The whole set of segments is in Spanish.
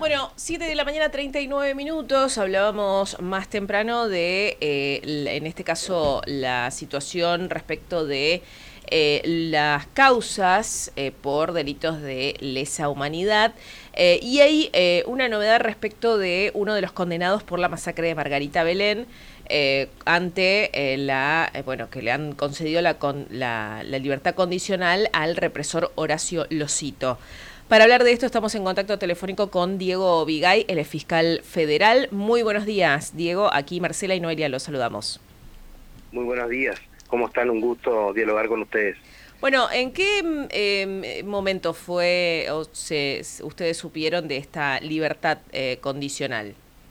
Bueno, 7 de la mañana, 39 minutos. Hablábamos más temprano de, en este caso, la situación respecto de las causas por delitos de lesa humanidad. Y hay una novedad respecto de uno de los condenados por la masacre de Margarita Belén. Ante bueno, que le han concedido la libertad condicional al represor Horacio Losito. Para hablar de esto estamos en contacto telefónico con Diego Vigay, el fiscal federal. Muy buenos días, Diego. Aquí Marcela y Noelia los saludamos. Muy buenos días. ¿Cómo están? Un gusto dialogar con ustedes. Bueno, ¿en qué momento fue o ustedes supieron de esta libertad condicional?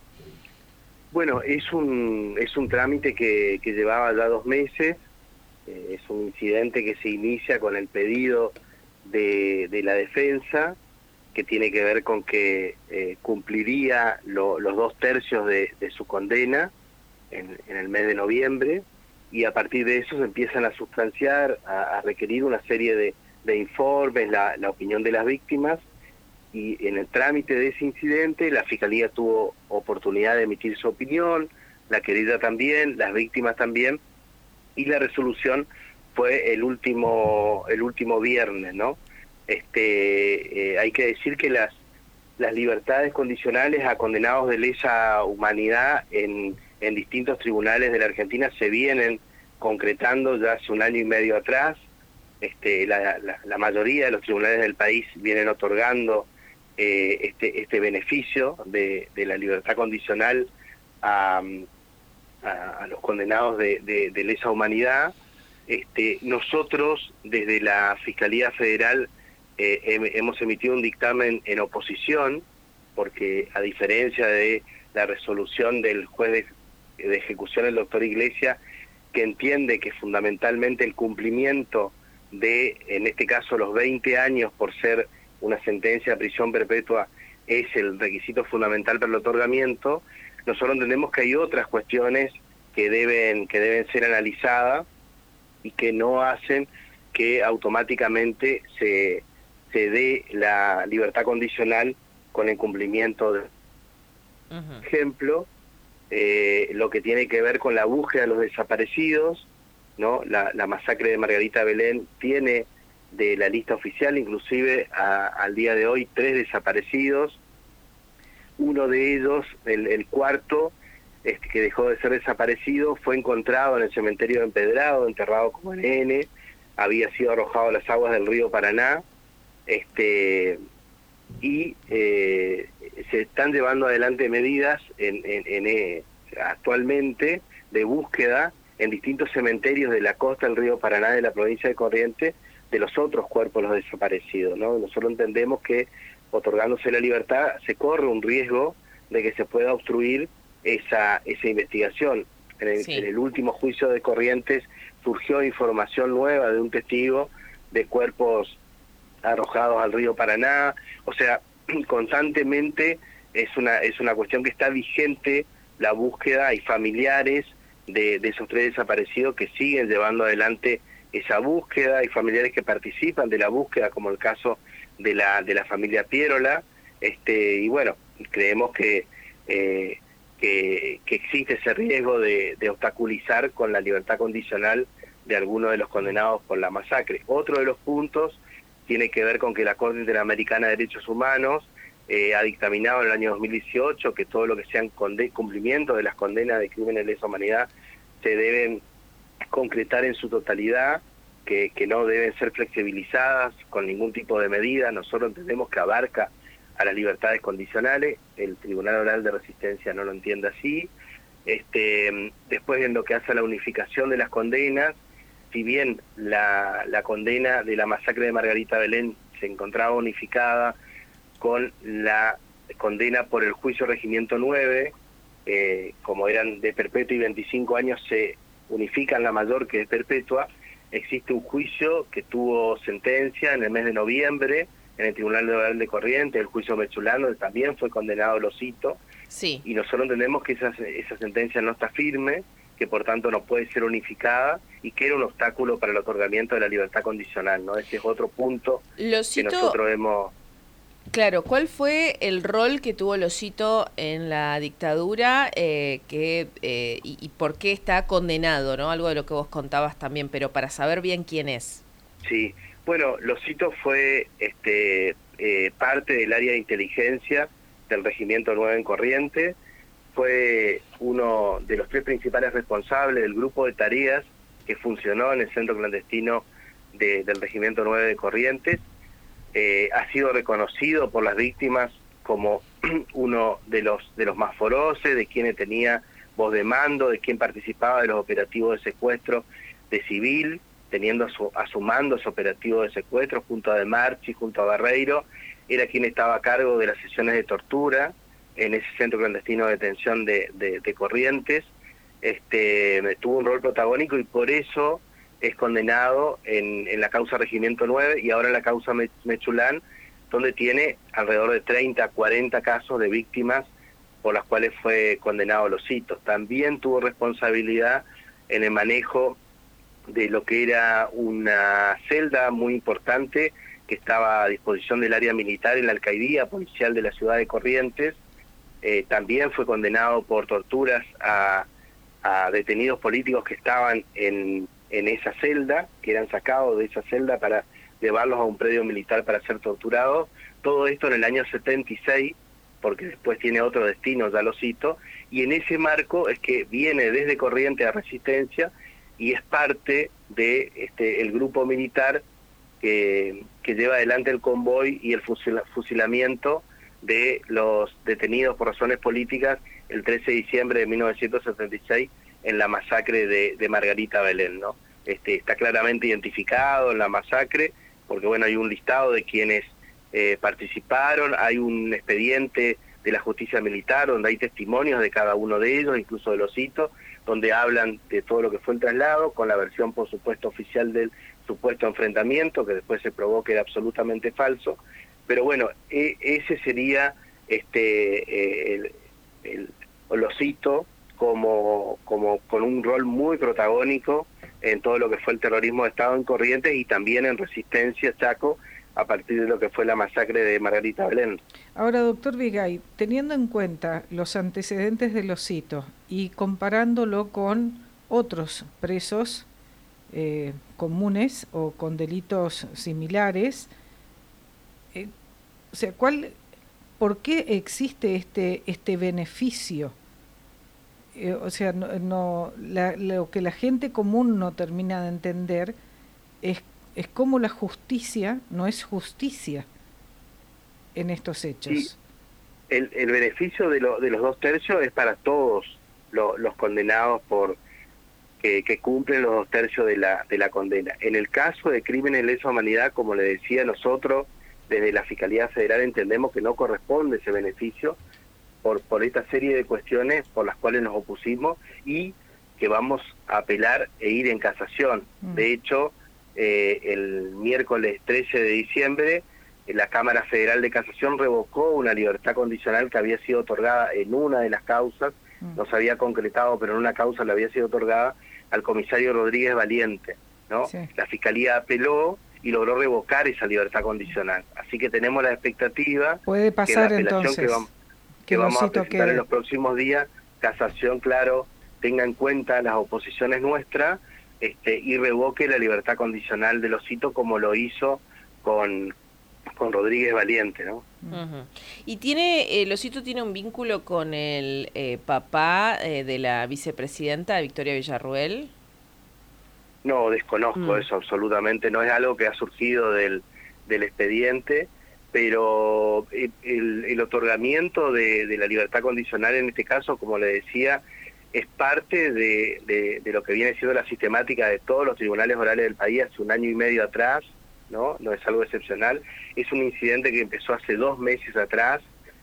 Bueno, es un trámite que llevaba ya 2 meses. Es un incidente que se inicia con el pedido de la defensa, que tiene que ver con que cumpliría los 2/3 de su condena en el mes de noviembre, y a partir de eso se empiezan a sustanciar, a requerir una serie de informes, la opinión de las víctimas, y en el trámite de ese incidente la Fiscalía tuvo oportunidad de emitir su opinión, la querella también, las víctimas también, y la resolución fue el último viernes, ¿no? Hay que decir que las libertades condicionales a condenados de lesa humanidad en distintos tribunales de la Argentina se vienen concretando ya hace 1 año y medio atrás. La mayoría de los tribunales del país vienen otorgando este beneficio de la libertad condicional a los condenados de lesa humanidad. Nosotros desde la Fiscalía Federal hemos emitido un dictamen en oposición, porque a diferencia de la resolución del juez de ejecución, el doctor Iglesias, que entiende que fundamentalmente el cumplimiento de, en este caso, los 20 años por ser una sentencia de prisión perpetua es el requisito fundamental para el otorgamiento, nosotros entendemos que hay otras cuestiones que deben ser analizadas y que no hacen que automáticamente se dé la libertad condicional con el cumplimiento de... Ejemplo, lo que tiene que ver con la búsqueda de los desaparecidos, ¿no? La masacre de Margarita Belén tiene de la lista oficial, inclusive al día de hoy, 3 desaparecidos. Uno de ellos, el cuarto, que dejó de ser desaparecido, fue encontrado en el cementerio de Empedrado, enterrado como nene, había sido arrojado a las aguas del río Paraná, y se están llevando adelante medidas actualmente de búsqueda en distintos cementerios de la costa del río Paraná de la provincia de Corrientes de los otros cuerpos, los desaparecidos, ¿no? Nosotros entendemos que otorgándose la libertad se corre un riesgo de que se pueda obstruir esa investigación. En el último juicio de Corrientes surgió información nueva de un testigo de cuerpos arrojados al río Paraná. O sea, constantemente es una cuestión que está vigente la búsqueda, y familiares de esos 3 desaparecidos que siguen llevando adelante esa búsqueda, y familiares que participan de la búsqueda, como el caso de la familia Pierola, y bueno, creemos que existe ese riesgo de obstaculizar con la libertad condicional de algunos de los condenados por la masacre. Otro de los puntos tiene que ver con que la Corte Interamericana de Derechos Humanos ha dictaminado en el año 2018 que todo lo que sean cumplimiento de las condenas de crímenes de lesa humanidad se deben concretar en su totalidad, que no deben ser flexibilizadas con ningún tipo de medida. Nosotros entendemos que abarca a las libertades condicionales, el Tribunal Oral de Resistencia no lo entiende así. Después, en lo que hace a la unificación de las condenas, si bien la condena de la masacre de Margarita Belén se encontraba unificada con la condena por el juicio Regimiento 9, como eran de perpetua y 25 años, se unifican la mayor, que es perpetua. Existe un juicio que tuvo sentencia en el mes de noviembre en el Tribunal Oral de Corrientes, el juicio Mechulano, también fue condenado Losito. Sí. Y nosotros entendemos que esa sentencia no está firme, que por tanto no puede ser unificada, y que era un obstáculo para el otorgamiento de la libertad condicional, ¿no? Ese es otro punto Losito, que nosotros hemos... Claro, ¿cuál fue el rol que tuvo Losito en la dictadura y por qué está condenado, ¿no? Algo de lo que vos contabas también, pero para saber bien quién es. Sí, bueno, Losito fue parte del área de inteligencia del Regimiento 9 en Corrientes, fue uno de los 3 principales responsables del grupo de tareas que funcionó en el centro clandestino del Regimiento 9 de Corrientes. Ha sido reconocido por las víctimas como uno de los más feroces, de quienes tenía voz de mando, de quien participaba de los operativos de secuestro de civil, teniendo a su mando ese operativo de secuestro junto a De Marchi, junto a Barreiro, era quien estaba a cargo de las sesiones de tortura en ese centro clandestino de detención de Corrientes. Tuvo un rol protagónico y por eso es condenado en la causa Regimiento 9 y ahora en la causa Mechulán, donde tiene alrededor de 30, 40 casos de víctimas por las cuales fue condenado Losito. También tuvo responsabilidad en el manejo de lo que era una celda muy importante que estaba a disposición del área militar en la alcaidía policial de la ciudad de Corrientes. También fue condenado por torturas a detenidos políticos que estaban en esa celda, que eran sacados de esa celda para llevarlos a un predio militar para ser torturados. Todo esto en el año 76, porque después tiene otro destino, ya Losito, y en ese marco es que viene desde Corrientes a Resistencia y es parte de el grupo militar que lleva adelante el convoy y el fusilamiento de los detenidos por razones políticas el 13 de diciembre de 1976 en la masacre de Margarita Belén, ¿no? Está claramente identificado en la masacre, porque bueno, hay un listado de quienes participaron, hay un expediente de la justicia militar donde hay testimonios de cada uno de ellos, incluso de Losito, donde hablan de todo lo que fue el traslado, con la versión por supuesto oficial del supuesto enfrentamiento, que después se probó que era absolutamente falso. Pero bueno, ese sería el Losito como con un rol muy protagónico en todo lo que fue el terrorismo de Estado en Corrientes y también en Resistencia Chaco a partir de lo que fue la masacre de Margarita Belén. Ahora, doctor Vigay, teniendo en cuenta los antecedentes de Losito y comparándolo con otros presos comunes o con delitos similares, o sea, ¿por qué existe este beneficio? O sea, lo que la gente común no termina de entender es cómo la justicia no es justicia en estos hechos. Sí, el beneficio de los 2/3 es para todos los condenados que cumplen los 2/3 de la condena. En el caso de crímenes de lesa humanidad, como le decía, nosotros desde la Fiscalía Federal entendemos que no corresponde ese beneficio por esta serie de cuestiones por las cuales nos opusimos y que vamos a apelar e ir en casación. De hecho, el miércoles 13 de diciembre, la Cámara Federal de Casación revocó una libertad condicional que había sido otorgada en una de las causas, no se había concretado, pero en una causa le había sido otorgada al comisario Rodríguez Valiente, ¿no? Sí. La Fiscalía apeló y logró revocar esa libertad condicional. Así que tenemos la expectativa puede pasar que la apelación entonces que vamos a presentar en los próximos días, Casación, claro, tenga en cuenta las oposiciones nuestras y revoque la libertad condicional de Losito como lo hizo con Rodríguez Valiente, ¿no? Uh-huh. Y Losito tiene un vínculo con el papá de la vicepresidenta Victoria Villarruel. No, desconozco eso absolutamente, no es algo que ha surgido del expediente, pero el otorgamiento de la libertad condicional en este caso, como le decía, es parte de lo que viene siendo la sistemática de todos los tribunales orales del país hace 1 año y medio atrás, no es algo excepcional, es un incidente que empezó hace 2 meses atrás,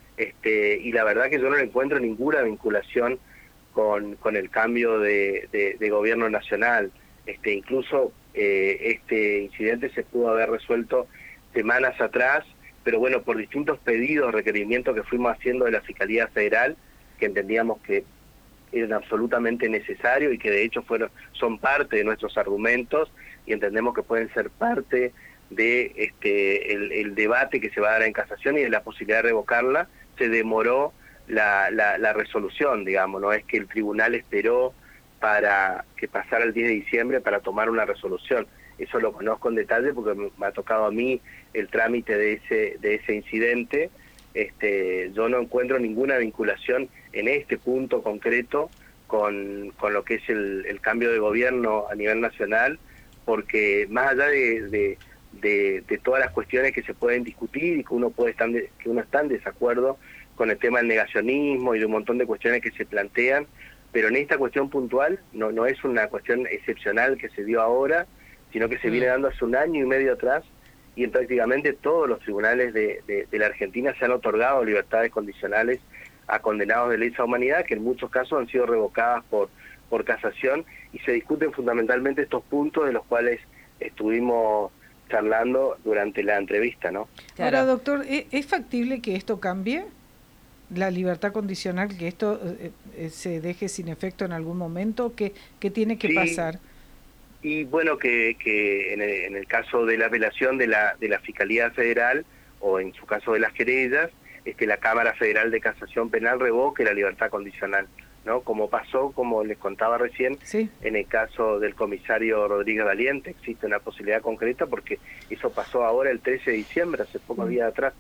y la verdad que yo no le encuentro ninguna vinculación con el cambio de gobierno nacional. Incluso este incidente se pudo haber resuelto semanas atrás, pero bueno, por distintos pedidos, requerimientos que fuimos haciendo de la Fiscalía Federal, que entendíamos que eran absolutamente necesarios y que de hecho son parte de nuestros argumentos y entendemos que pueden ser parte de el debate que se va a dar en casación y de la posibilidad de revocarla, se demoró la resolución, digamos, no es que el tribunal esperó para que pasara el 10 de diciembre para tomar una resolución. Eso lo conozco en detalle porque me ha tocado a mí el trámite de ese incidente. Yo no encuentro ninguna vinculación en este punto concreto con lo que es el cambio de gobierno a nivel nacional, porque más allá de todas las cuestiones que se pueden discutir y que uno está en desacuerdo con el tema del negacionismo y de un montón de cuestiones que se plantean, pero en esta cuestión puntual no es una cuestión excepcional que se dio ahora, sino que se viene dando hace 1 año y medio atrás, y en prácticamente todos los tribunales de la Argentina se han otorgado libertades condicionales a condenados de lesa humanidad, que en muchos casos han sido revocadas por casación, y se discuten fundamentalmente estos puntos de los cuales estuvimos charlando durante la entrevista, ¿no? Claro. Ahora, doctor, ¿es factible que esto cambie? ¿La libertad condicional, que esto se deje sin efecto en algún momento? ¿Qué tiene que pasar? Y bueno, que en el caso de la apelación de la Fiscalía Federal, o en su caso de las querellas, la Cámara Federal de Casación Penal revoque la libertad condicional, ¿no? Como pasó, como les contaba recién, sí, en el caso del comisario Rodríguez Valiente. Existe una posibilidad concreta porque eso pasó ahora el 13 de diciembre, hace pocos días atrás.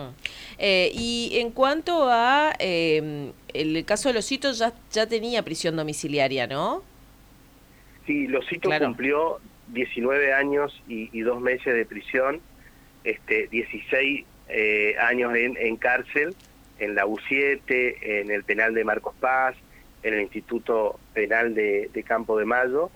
Y en cuanto a el caso de Losito, ya tenía prisión domiciliaria, ¿no? Sí, Losito cumplió 19 años y 2 meses de prisión, 16 años en cárcel, en la U7, en el penal de Marcos Paz, en el Instituto Penal de Campo de Mayo,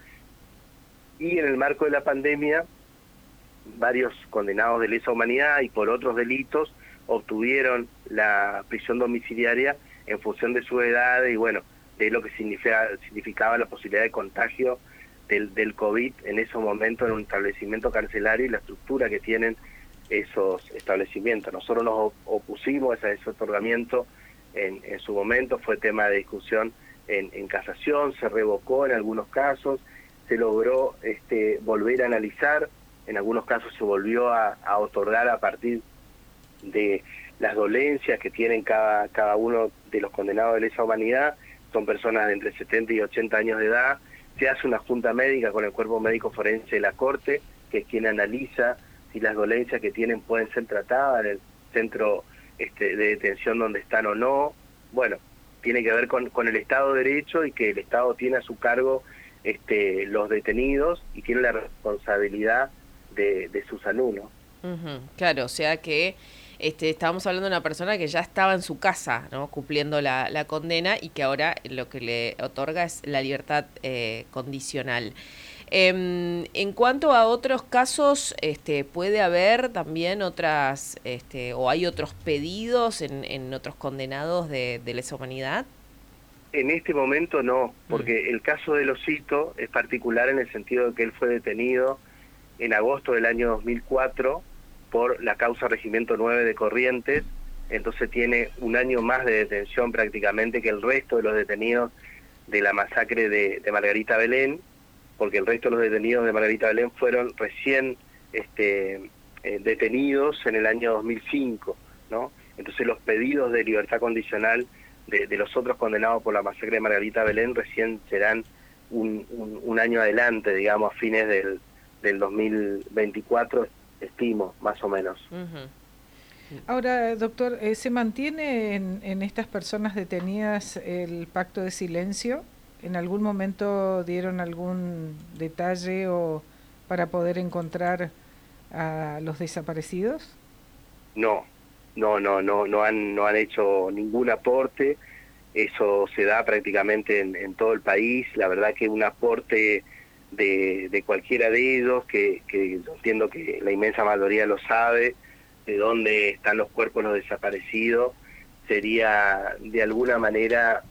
y en el marco de la pandemia, varios condenados de lesa humanidad y por otros delitos obtuvieron la prisión domiciliaria en función de su edad y bueno, de lo que significaba la posibilidad de contagio del COVID en esos momentos en un establecimiento carcelario y la estructura que tienen esos establecimientos. Nosotros nos opusimos a ese otorgamiento en su momento, fue tema de discusión en casación, se revocó en algunos casos, se logró volver a analizar, en algunos casos se volvió a otorgar a partir de las dolencias que tienen cada uno de los condenados de lesa humanidad. Son personas de entre 70 y 80 años de edad. Se hace una junta médica con el cuerpo médico forense de la Corte, que es quien analiza si las dolencias que tienen pueden ser tratadas en el centro de detención donde están o no. Bueno, tiene que ver con el Estado de Derecho y que el Estado tiene a su cargo los detenidos y tiene la responsabilidad de su salud, ¿no? Claro, o sea que estábamos hablando de una persona que ya estaba en su casa, ¿no?, cumpliendo la condena y que ahora lo que le otorga es la libertad condicional. En cuanto a otros casos, ¿puede haber también otras, o hay otros pedidos en otros condenados de lesa humanidad? En este momento no, porque el caso de Losito es particular en el sentido de que él fue detenido en agosto del año 2004 por la causa Regimiento 9 de Corrientes, entonces tiene 1 año más de detención prácticamente que el resto de los detenidos de la masacre de Margarita Belén, porque el resto de los detenidos de Margarita Belén fueron recién detenidos en el año 2005, ¿no? Entonces los pedidos de libertad condicional de los otros condenados por la masacre de Margarita Belén recién serán un año adelante, digamos, a fines del 2024, estimo, más o menos. Ahora, doctor, ¿se mantiene en estas personas detenidas el pacto de silencio? ¿En algún momento dieron algún detalle para poder encontrar a los desaparecidos? No han hecho ningún aporte. Eso se da prácticamente en todo el país. La verdad que un aporte de cualquiera de ellos, que yo entiendo que la inmensa mayoría lo sabe, de dónde están los cuerpos de los desaparecidos, sería de alguna manera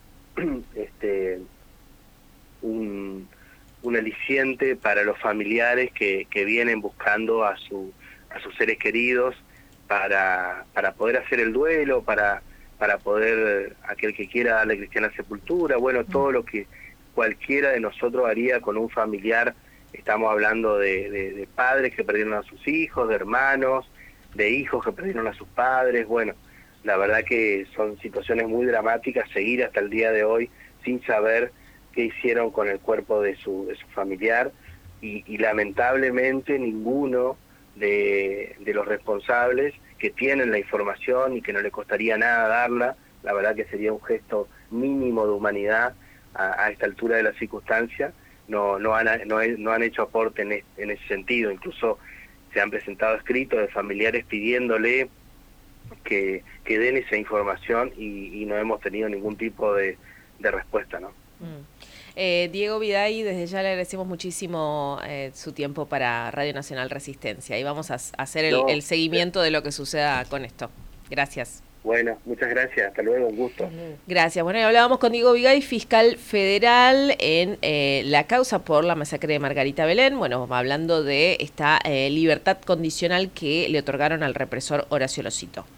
un aliciente para los familiares que vienen buscando a sus seres queridos para poder hacer el duelo, para poder, aquel que quiera darle cristiana sepultura, bueno, todo lo que cualquiera de nosotros haría con un familiar estamos hablando de padres que perdieron a sus hijos, de hermanos, de hijos que perdieron a sus padres. Bueno, la verdad que son situaciones muy dramáticas, seguir hasta el día de hoy sin saber qué hicieron con el cuerpo de su familiar, y lamentablemente ninguno de los responsables que tienen la información y que no le costaría nada darla, la verdad que sería un gesto mínimo de humanidad a esta altura de la circunstancia, no han hecho aporte en ese sentido. Incluso se han presentado escritos de familiares pidiéndole que den esa información, y no hemos tenido ningún tipo de respuesta, ¿no? Diego Viday, desde ya le agradecemos muchísimo su tiempo para Radio Nacional Resistencia, y vamos a hacer el seguimiento de lo que suceda con esto. Gracias. Bueno, muchas gracias, hasta luego, un gusto. Gracias. Bueno, y hablábamos con Diego Viday, fiscal federal en la causa por la masacre de Margarita Belén, bueno, hablando de esta libertad condicional que le otorgaron al represor Horacio Losito.